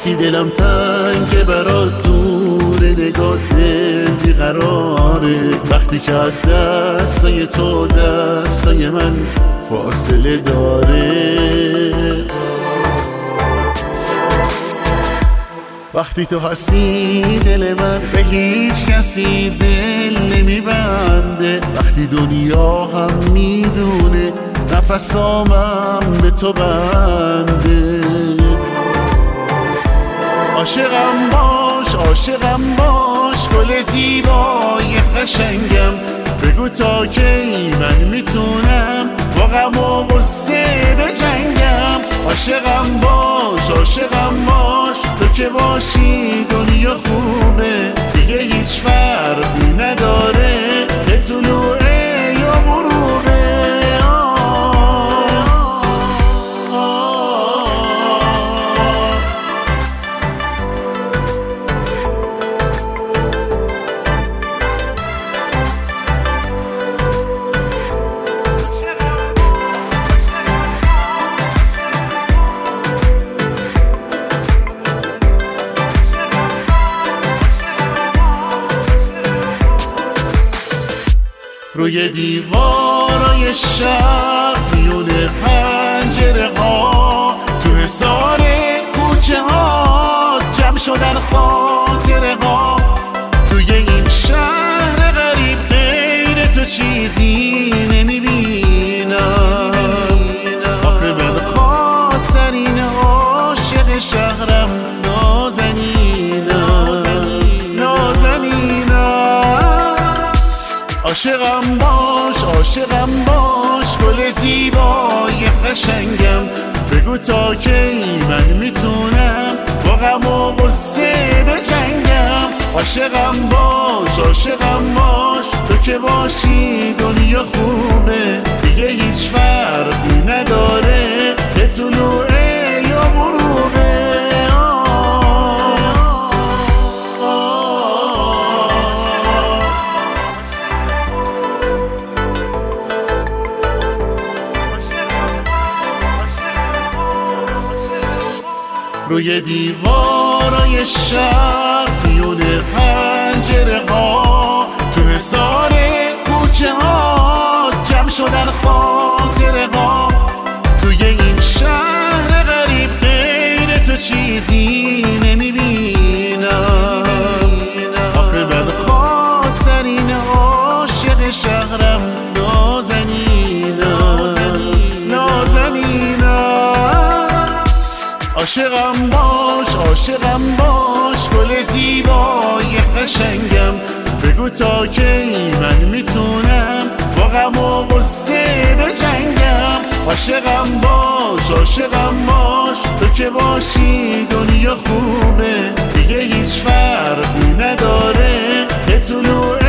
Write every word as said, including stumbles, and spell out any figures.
وقتی دلم تنگه برات دور نگاه دل بیقراره، وقتی که از دستای تو دستای من فاصله داره، وقتی تو هستی دل من به هیچ کسی دل نمیبنده، وقتی دنیا هم میدونه نفسامم به تو بنده. عاشقم باش عاشقم باش گل زیبای قشنگم، بگو تا کی من میتونم با غم و غصه بجنگم. عاشقم باش عاشقم باش تو که باشی دنیا خوبه، دیگه هیچ فرقی نداره که طلوعه یا غروبه. روی دیوارای شهر میون پنجره ها، تو حصار کوچه ها جمع شدن خاطره ها. توی این شهر غریب غیر تو چیزی نمیبینم، آخه من خواسترین عاشق شهرم نازنینم نازنینم. عاشقم باش عاشقم باش گل زیبای قشنگم، بگو تا کی من میتونم با غم و غصه بجنگم. عاشقم باش عاشقم باش تو که باشی دنیا خوبه، دیگه هیچ فرقی نداره که طلوعه یا غروبه. روی دیوارای شهر میون پنجره ها، تو حصار کوچه ها جمع شدن خاطره ها. توی این شهر غریب غیر تو چیزی نمیبینم، آخه من خواسترین عاشق شهرم نازنینم نازنینم. عاشقم باش عاشقم باش گل زیبای قشنگم، بگو تا کی من میتونم با غم و غصه بجنگم. عاشقم باش عاشقم باش تو که باشی دنیا خوبه، دیگه هیچ فرقی نداره که طلوع